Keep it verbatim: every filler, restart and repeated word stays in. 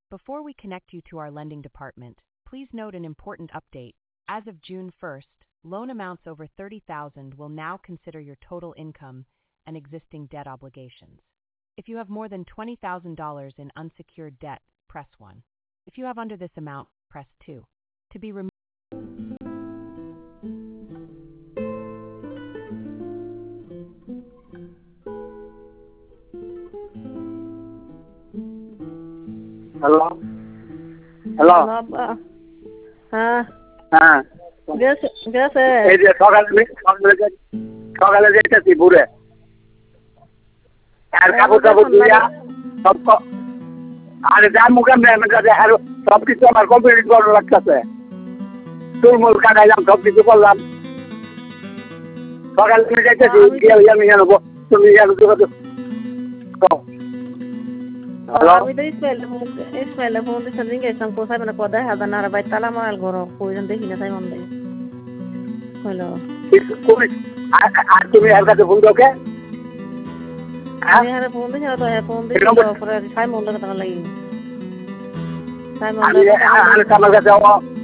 Before we connect you to our lending department, please note an important update. As of June first, loan amounts over thirty thousand dollars will now consider your total income and existing debt obligations. If you have more than twenty thousand dollars in unsecured debt, press one. If you have under this amount, press two. To be removed. Hello? Hello? হ্যাঁ হ্যাঁ গেছে গেছে এই যে সকালে সকালে সকালে যেতেছি ঘুরে আর কাপড় টাপড় দিয়া সব আর যার মুখে মেয়ের কাছে আর সব কিছু আমার কমপ্লিট করা লাগতেছে চুলমুল কাটাইলাম সব কিছু করলাম সকালে তুমি যেতেছি গিয়ে আমি জানবো তুমি জানো আমি তো ইসমাইল ইসমাইল ফোন দিয়েছেন গেছিলাম কোথায় মানে কোথায় হাজার নারা বাই তালা মারাল ঘর কইজন দেখি না তাই মন দেয় হলো আর তুমি আর কাছে ফোন দাও কে আমি আর ফোন দিছি না তো ফোন দিছি পরে সাই মন লাগে তালা লাগি সাই মন লাগে আমার কাছে